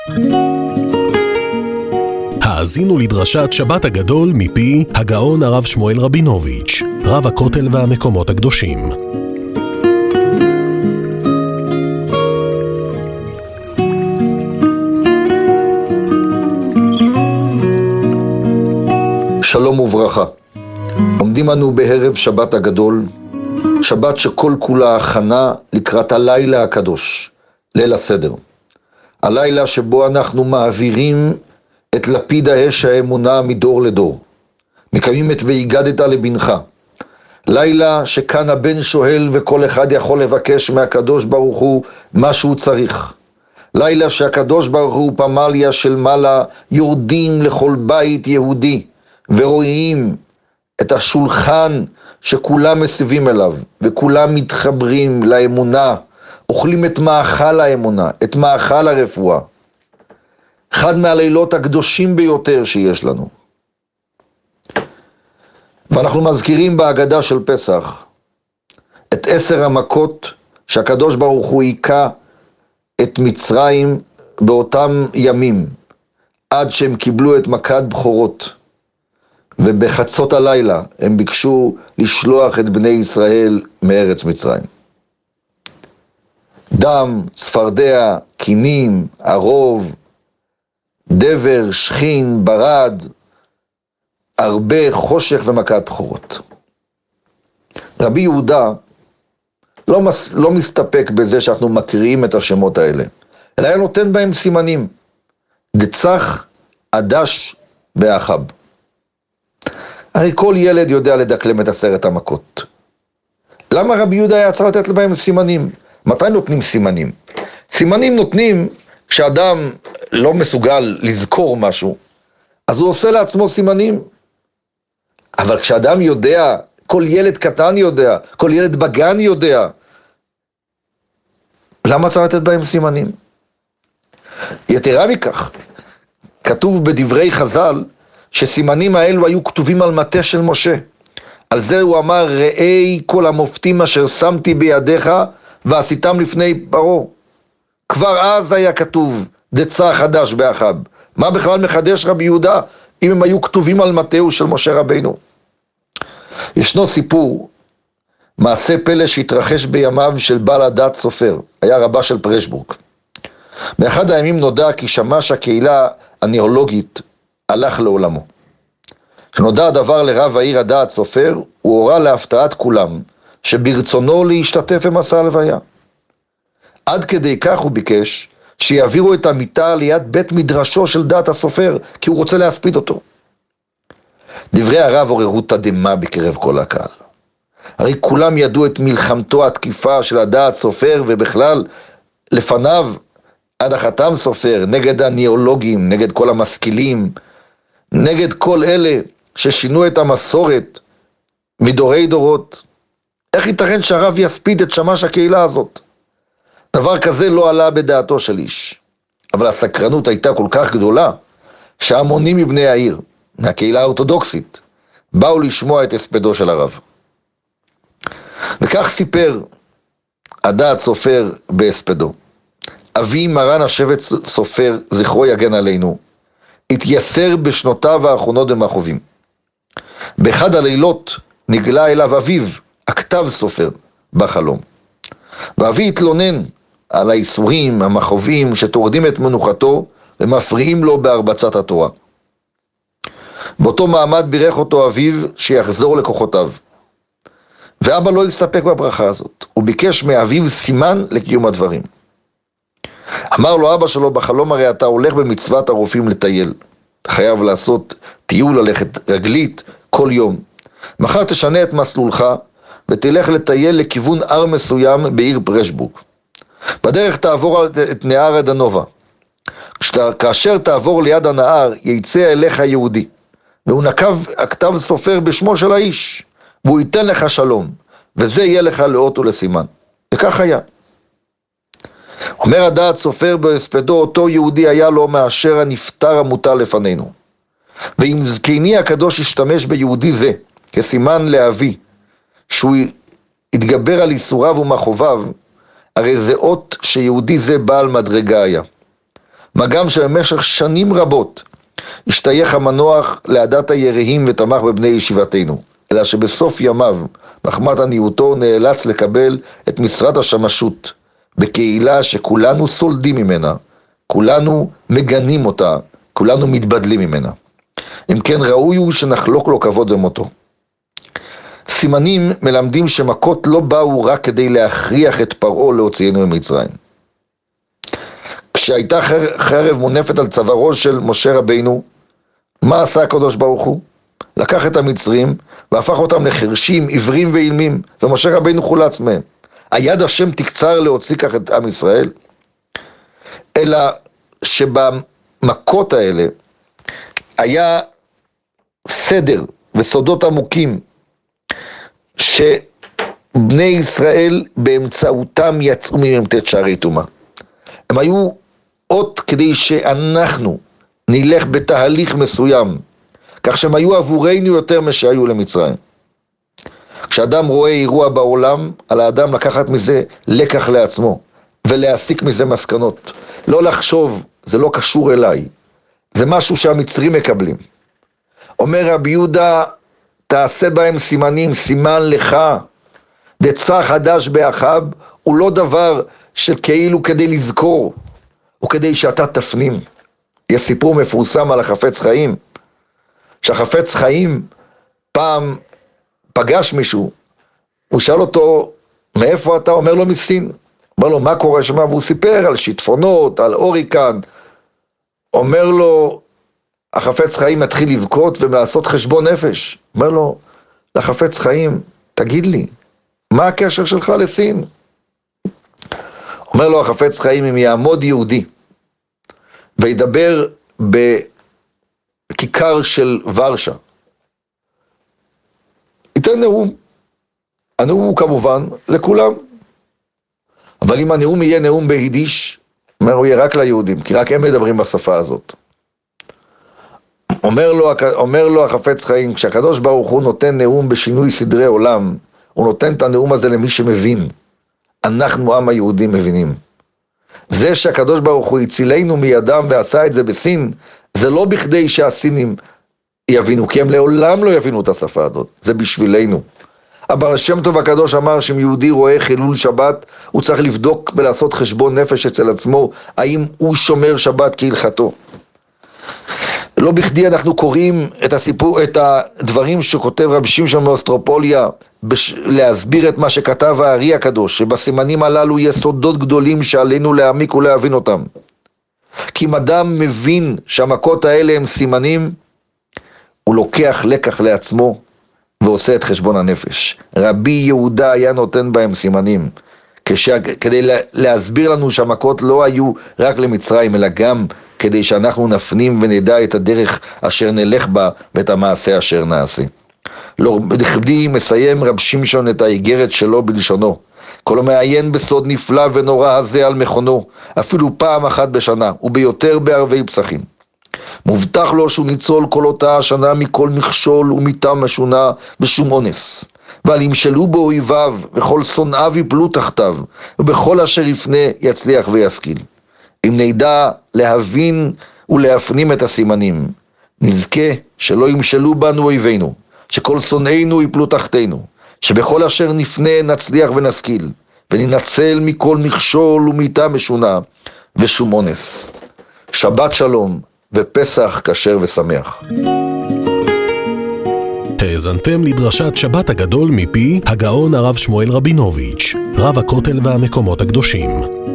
האזינו לדרשת שבת הגדול מפי הגאון הרב שמואל רבינוביץ', רב הכותל והמקומות הקדושים. שלום וברכה. עומדים אנו בערב שבת הגדול, שבת שכל כולה הכנה לקראת הלילה הקדוש, ליל הסדר. הלילה שבו אנחנו מעבירים את לפיד האש האמונה מדור לדור. מקיימים את והיגדת לבנך. לילה שכאן הבן שואל וכל אחד יכול לבקש מהקדוש ברוך הוא מה שהוא צריך. לילה שהקדוש ברוך הוא פמליה של מעלה יורדים לכל בית יהודי ורואים את השולחן שכולם מסביבים אליו וכולם מתחברים לאמונה, אוכלים את מאכל האמונה, את מאכל הרפואה. אחד מהלילות הקדושים ביותר שיש לנו. ואנחנו מזכירים בהגדה של פסח את 10 המכות שהקדוש ברוך הוא היכה את מצרים באותם ימים, עד שהם קיבלו את מכת בכורות. ובחצות הלילה הם ביקשו לשלוח את בני ישראל מארץ מצרים. דם, צפרדע, קינים, ערוב, דבר, שכין, ברד, הרבה חושך ומכת בכורות. רבי יהודה לא מסתפק בזה שאנחנו מקריאים את השמות האלה, אלא היה נותן בהם סימנים. דצח, עדש ואחב. הרי כל ילד יודע לדקלם את 10 המכות. למה רבי יהודה היה צריך לתת בהם סימנים? מתי נותנים סימנים? סימנים נותנים כשאדם לא מסוגל לזכור משהו, אז הוא עושה לעצמו סימנים. אבל כשאדם יודע, כל ילד קטן יודע, כל ילד בגן יודע, למה צריך לתת בהם סימנים? יתרה מכך, כתוב בדברי חז"ל, שסימנים האלו היו כתובים על מטה של משה. על זה הוא אמר, ראי כל המופתים אשר שמתי בידיך, ועשיתם לפני פרעה. כבר אז היה כתוב, דצח חדש באחב. מה בכלל מחדש רבי יהודה, אם הם היו כתובים על מטהו של משה רבינו? ישנו סיפור, מעשה פלא שהתרחש בימיו של בעל הדת סופר, היה רבה של פרשבורג. באחד הימים נודע כי שמש הקהילה הניאולוגית הלך לעולמו. כשנודע הדבר לרב העיר הדעת סופר, הוא הורה להפתעת כולם, שברצונו להשתתף במסע הלוויה. עד כדי כך הוא ביקש, שיעבירו את המיטה ליד בית מדרשו של דעת הסופר, כי הוא רוצה להספיד אותו. דברי הרב עוררו תדהמה בקרב כל הקהל. הרי כולם ידעו את מלחמתו התקיפה של הדעת סופר, ובכלל לפניו עד החתם סופר, נגד הניאולוגים, נגד כל המשכילים, נגד כל אלה ששינו את המסורת מדורי דורות. איך ייתכן שהרב יספיד את שמש הקהילה הזאת? דבר כזה לא עלה בדעתו של איש. אבל הסקרנות הייתה כל כך גדולה, שהמונים מבני העיר, מהקהילה האורתודוקסית, באו לשמוע את הספדו של הרב. וכך סיפר הדעת סופר בהספדו. אבי מרן השבט סופר, זכרו יגן עלינו, התייסר בשנותיו האחרונות במחובים. באחד הלילות נגלה אליו אביו, הכתב סופר, בחלום. ואבי התלונן על האיסורים, המחובים, שתורדים את מנוחתו ומפריעים לו בהרבצת התורה. באותו מעמד בירך אותו אביו שיחזור לכוחותיו. ואבא לא הסתפק בברכה הזאת, הוא ביקש מאביו סימן לקיום הדברים. אמר לו אבא שלו, בחלום הרי אתה הולך במצוות הרופאים לטייל. אתה חייב לעשות טיול, ללכת רגלית כל יום. מחר תשנה את מסלולך ותלך לטייל לכיוון הר מסוים בעיר פרשבורג. בדרך תעבור את נהר הדנובה. כאשר תעבור ליד הנהר יצא אליך יהודי, והוא נקב הכתב סופר בשמו של האיש, והוא ייתן לך שלום, וזה יהיה לך לאות ולסימן. וכך היה. אומר הדעת סופר בהספדו, אותו יהודי היה לו מאשר הנפטר המוטל לפנינו. ואם זקני הקדוש השתמש ביהודי זה כסימן לאבי, שהוא התגבר על איסוריו ומחוביו, הרי זה אות שיהודי זה בעל מדרגה היה. מה גם שבמשך שנים רבות השתייך המנוח לעדת היראים ותמך בבני ישיבתנו, אלא שבסוף ימיו, מחמת עניותו, נאלץ לקבל את משרת השמשות בקהילה שכולנו סולדים ממנה, כולנו מגנים אותה, כולנו מתבדלים ממנה. אם כן, ראוי הוא שנחלוק לו כבוד במותו. סימנים מלמדים שמכות לא באו רק כדי להכריח את פרעה להוציאנו ממצרים. כשהייתה חרב מונפת על צווארו של משה רבינו, מה עשה הקדוש ברוך הוא? לקח את המצרים והפך אותם לחרשים, עיוורים ואילמים, ומשה רבינו חולץ מהם. היד השם תקצר להוציא כך את עם ישראל? אלא שבמכות האלה היה סדר וסודות עמוקים שבני ישראל באמצעותם יצאו ממ"ט שערי טומאה. הם היו אות כדי שאנחנו נלך בתהליך מסוים, כך שהם היו עבורנו יותר משהיו למצרים. כשאדם רואה אירוע בעולם, על האדם לקחת מזה לקח לעצמו, ולהסיק מזה מסקנות. לא לחשוב, זה לא קשור אליי, זה משהו שהמצרים מקבלים. אומר רבי יהודה, תעשה בהם סימנים, סימן לך, דצה חדש באחיו, הוא לא דבר של כאילו כדי לזכור, הוא כדי שאתה תפנים. יש סיפור מפורסם על החפץ חיים, שהחפץ חיים פעם פגש מישהו, הוא שאל אותו, מאיפה אתה? אומר לו, מסין. אומר לו, מה קורה שם? והוא סיפר על שיטפונות, על אוריקן. אומר לו, החפץ חיים מתחיל לבכות ולעשות חשבון נפש. אומר לו, לחפץ חיים, תגיד לי, מה הקשר שלך לסין? אומר לו החפץ חיים, אם יעמוד יהודי וידבר בכיכר של ורשה, ייתן נאום. הנאום הוא כמובן לכולם, אבל אם הנאום יהיה נאום ביידיש, הוא יהיה רק ליהודים, כי רק הם מדברים בשפה הזאת. אומר לו החפץ חיים, כשהקדוש ברוך הוא נותן נאום בשינוי סדרי עולם, הוא נותן את הנאום הזה למי שמבין. אנחנו עם היהודים מבינים. זה שהקדוש ברוך הוא הצילנו מידם ועשה את זה בסין, זה לא בכדי שהסינים יבינו, כי הם לעולם לא יבינו את השפה הזאת, זה בשבילנו. אבל השם טוב הקדוש אמר שאם יהודי רואה חילול שבת, הוא צריך לבדוק ולעשות חשבון נפש אצל עצמו, האם הוא שומר שבת כהלכתו. לא בכדי אנחנו קוראים את הדברים שכותב רב שמשון מאוסטרופוליה, להסביר את מה שכתב הארי הקדוש, שבסימנים הללו יסודות גדולים שעלינו להעמיק ולהבין אותם. כי אם אדם מבין שהמכות האלה הם סימנים, הוא לוקח לקח לעצמו ועושה את חשבון הנפש. רבי יהודה היה נותן בהם סימנים, כדי להסביר לנו שהמכות לא היו רק למצרים, אלא גם כדי שאנחנו נפנים ונדע את הדרך אשר נלך בה ואת המעשה אשר נעשה. לא בכדי מסיים רב שמשון את האיגרת שלו בלשונו, כל המעיין בסוד נפלא ונורא הזה על מכונו, אפילו פעם אחת בשנה, וביותר בערבי פסחים. מובטח לו שהוא ניצול כל אותה השנה מכל מכשול ומיתה משונה בשום אונס. ועל ימשלו באויביו וכל שונאיו יפלו תחתיו, ובכל אשר יפנה יצליח וישכיל. אם נדע להבין ולהפנים את הסימנים, נזכה שלא ימשלו בנו אויבינו, שכל שונאינו יפלו תחתינו, שבכל אשר נפנה נצליח ונשכיל, וננצל מכל מכשול ומיתה משונה ושום אונס. שבת שלום ופסח כשר ושמח. האזנתם לדרשת שבת הגדול מפי הגאון הרב שמואל רבינוביץ', רב הכותל והמקומות הקדושים.